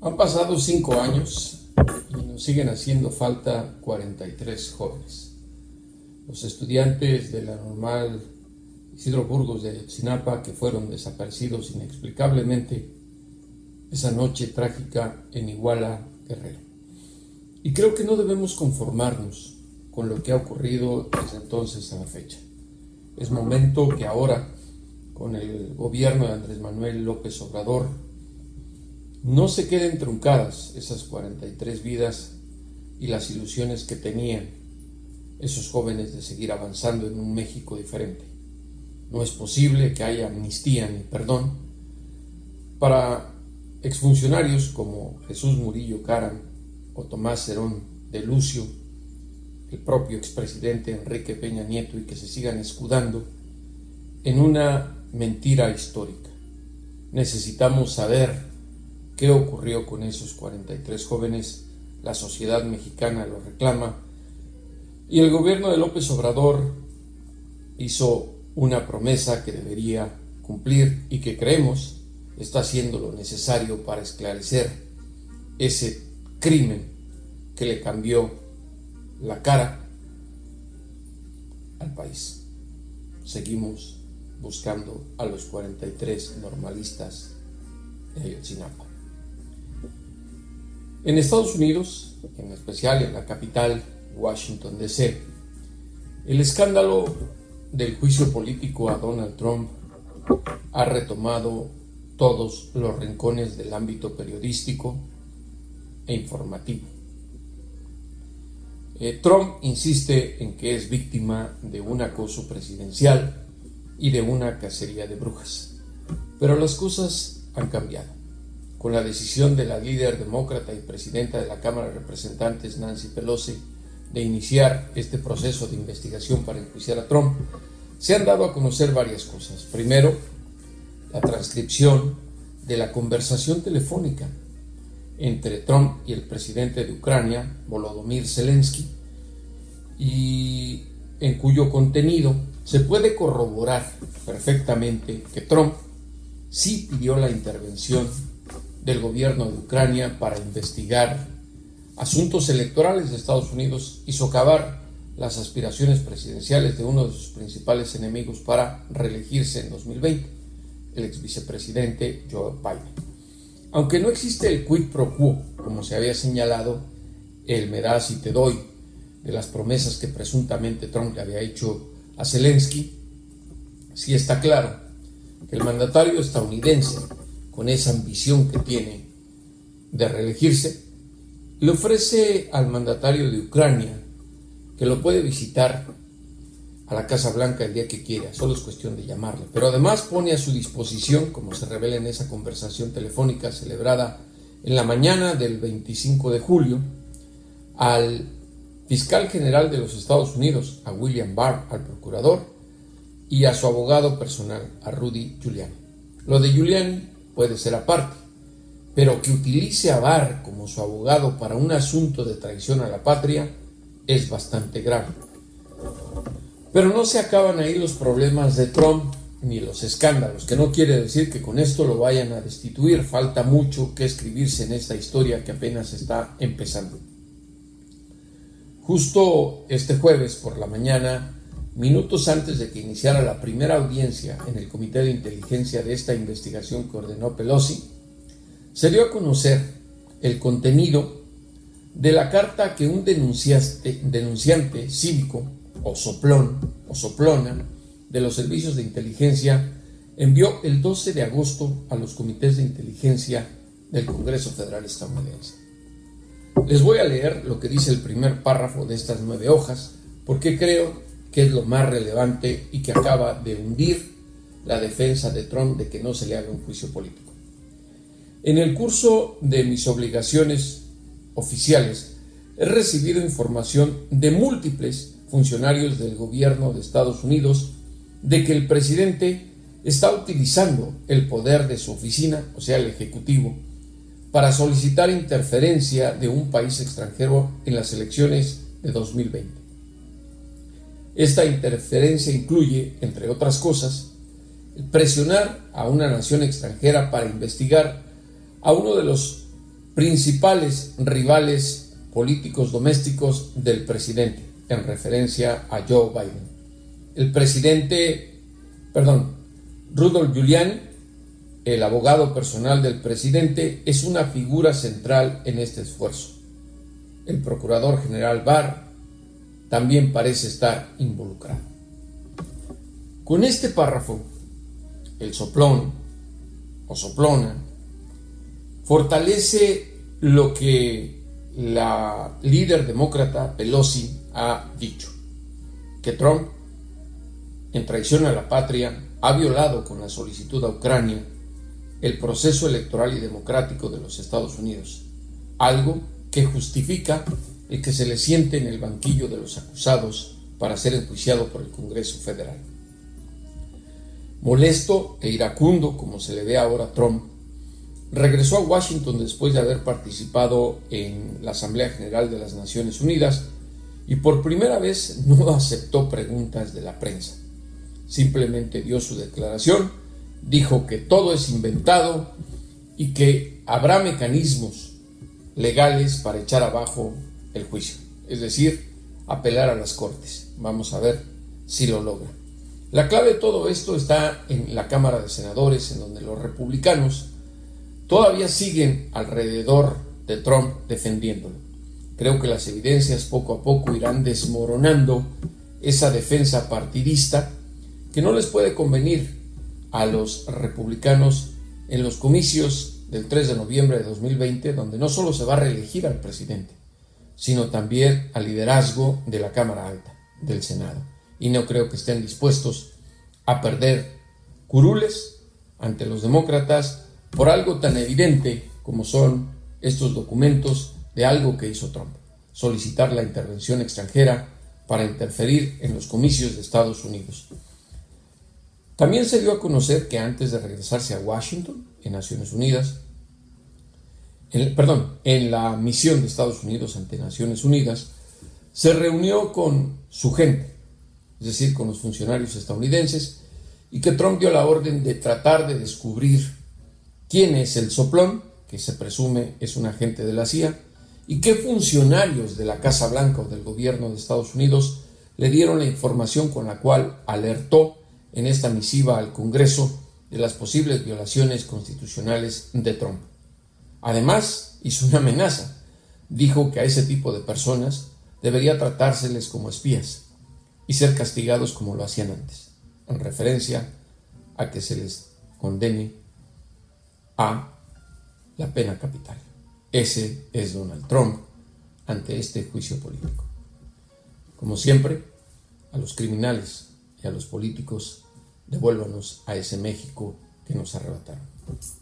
Han pasado 5 años y nos siguen haciendo falta 43 jóvenes. Los estudiantes de la normal Isidro Burgos de Ayotzinapa que fueron desaparecidos inexplicablemente esa noche trágica en Iguala, Guerrero. Y creo que no debemos conformarnos con lo que ha ocurrido desde entonces a la fecha. Es momento que ahora, con el gobierno de Andrés Manuel López Obrador, no se queden truncadas esas 43 vidas y las ilusiones que tenían esos jóvenes de seguir avanzando en un México diferente. No es posible que haya amnistía ni perdón para exfuncionarios como Jesús Murillo Caram o Tomás Herón de Lucio, el propio expresidente Enrique Peña Nieto, y que se sigan escudando en una mentira histórica. Necesitamos saber qué ocurrió con esos 43 jóvenes. La sociedad mexicana lo reclama y el gobierno de López Obrador hizo una promesa que debería cumplir y que creemos está haciendo lo necesario para esclarecer ese crimen que le cambió la cara al país. Seguimos buscando a los 43 normalistas de Ayotzinapa. En Estados Unidos, en especial en la capital, Washington, D.C., el escándalo del juicio político a Donald Trump ha retomado todos los rincones del ámbito periodístico e informativo. Trump insiste en que es víctima de un acoso presidencial y de una cacería de brujas, pero las cosas han cambiado. Con la decisión de la líder demócrata y presidenta de la Cámara de Representantes, Nancy Pelosi, de iniciar este proceso de investigación para enjuiciar a Trump, se han dado a conocer varias cosas. Primero, la transcripción de la conversación telefónica entre Trump y el presidente de Ucrania, Volodymyr Zelensky, y en cuyo contenido se puede corroborar perfectamente que Trump sí pidió la intervención del gobierno de Ucrania para investigar asuntos electorales de Estados Unidos y socavar las aspiraciones presidenciales de uno de sus principales enemigos para reelegirse en 2020, el ex vicepresidente Joe Biden. Aunque no existe el quid pro quo, como se había señalado, el me das y te doy de las promesas que presuntamente Trump le había hecho a Zelensky, sí está claro que el mandatario estadounidense, con esa ambición que tiene de reelegirse, le ofrece al mandatario de Ucrania que lo puede visitar a la Casa Blanca el día que quiera, solo es cuestión de llamarle, pero además pone a su disposición, como se revela en esa conversación telefónica celebrada en la mañana del 25 de julio, al fiscal general de los Estados Unidos, a William Barr, al procurador, y a su abogado personal, a Rudy Giuliani. Lo de Giuliani puede ser aparte, pero que utilice a Barr como su abogado para un asunto de traición a la patria es bastante grave. Pero no se acaban ahí los problemas de Trump ni los escándalos, que no quiere decir que con esto lo vayan a destituir. Falta mucho que escribirse en esta historia que apenas está empezando. Justo este jueves por la mañana, minutos antes de que iniciara la primera audiencia en el Comité de Inteligencia de esta investigación que ordenó Pelosi, se dio a conocer el contenido de la carta que un denunciante cívico o soplón o soplona de los servicios de inteligencia envió el 12 de agosto a los comités de inteligencia del Congreso Federal estadounidense. Les voy a leer lo que dice el primer párrafo de estas 9 hojas, porque creo que es lo más relevante y que acaba de hundir la defensa de Trump de que no se le haga un juicio político. En el curso de mis obligaciones oficiales, he recibido información de múltiples funcionarios del gobierno de Estados Unidos de que el presidente está utilizando el poder de su oficina, o sea, el Ejecutivo, para solicitar interferencia de un país extranjero en las elecciones de 2020. Esta interferencia incluye, entre otras cosas, presionar a una nación extranjera para investigar a uno de los principales rivales políticos domésticos del presidente, en referencia a Joe Biden. Rudolph Giuliani, el abogado personal del presidente, es una figura central en este esfuerzo. El procurador general Barr también parece estar involucrado. Con este párrafo, el soplón o soplona fortalece lo que la líder demócrata Pelosi ha dicho, que Trump, en traición a la patria, ha violado con la solicitud a Ucrania el proceso electoral y democrático de los Estados Unidos, algo que justifica el que se le siente en el banquillo de los acusados para ser enjuiciado por el Congreso Federal. Molesto e iracundo, como se le ve ahora a Trump, regresó a Washington después de haber participado en la Asamblea General de las Naciones Unidas y por primera vez no aceptó preguntas de la prensa. Simplemente dio su declaración, dijo que todo es inventado y que habrá mecanismos legales para echar abajo el juicio, es decir, apelar a las cortes. Vamos a ver si lo logra. La clave de todo esto está en la Cámara de Senadores, en donde los republicanos todavía siguen alrededor de Trump defendiéndolo. Creo que las evidencias poco a poco irán desmoronando esa defensa partidista que no les puede convenir a los republicanos en los comicios del 3 de noviembre de 2020, donde no solo se va a reelegir al presidente, sino también al liderazgo de la Cámara Alta, del Senado. Y no creo que estén dispuestos a perder curules ante los demócratas por algo tan evidente como son estos documentos de algo que hizo Trump: solicitar la intervención extranjera para interferir en los comicios de Estados Unidos. También se dio a conocer que antes de regresarse a Washington, en Naciones Unidas, en la misión de Estados Unidos ante Naciones Unidas, se reunió con su gente, es decir, con los funcionarios estadounidenses, y que Trump dio la orden de tratar de descubrir quién es el soplón, que se presume es un agente de la CIA, y qué funcionarios de la Casa Blanca o del gobierno de Estados Unidos le dieron la información con la cual alertó en esta misiva al Congreso de las posibles violaciones constitucionales de Trump. Además, hizo una amenaza. Dijo que a ese tipo de personas debería tratárseles como espías y ser castigados como lo hacían antes, en referencia a que se les condene a la pena capital. Ese es Donald Trump ante este juicio político. Como siempre, a los criminales y a los políticos, devuélvanos a ese México que nos arrebataron.